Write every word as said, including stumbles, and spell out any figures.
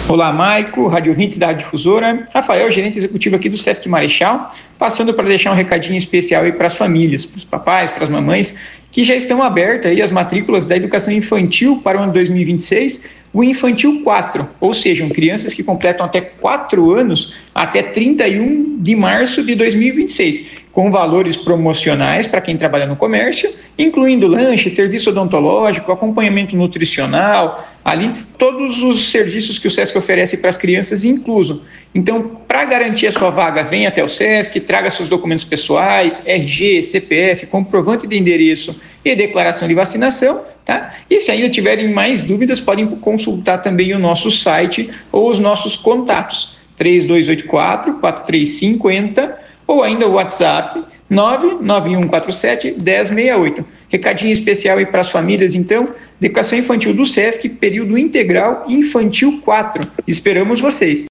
Olá, Maico, rádio ouvintes da Rádio Difusora. Rafael, gerente executivo aqui do Sesc Marechal, passando para deixar um recadinho especial aí para as famílias, para os papais, para as mamães, que já estão abertas aí as matrículas da educação infantil para o ano dois mil e vinte e seis, o Infantil quatro, ou seja, crianças que completam até quatro anos até trinta e um de março de dois mil e vinte e seis, com valores promocionais para quem trabalha no comércio, incluindo lanche, serviço odontológico, acompanhamento nutricional, ali todos os serviços que o Sesc oferece para as crianças incluso. Então, para garantir a sua vaga, venha até o Sesc, traga seus documentos pessoais, R G, C P F, comprovante de endereço e declaração de vacinação, tá? E se ainda tiverem mais dúvidas, podem consultar também o nosso site ou os nossos contatos, três dois oito quatro, quatro três cinco zero, ou ainda o WhatsApp nove nove um quatro sete, um zero seis oito. Recadinho especial aí para as famílias, então, Educação Infantil do Sesc, período integral Infantil quatro. Esperamos vocês!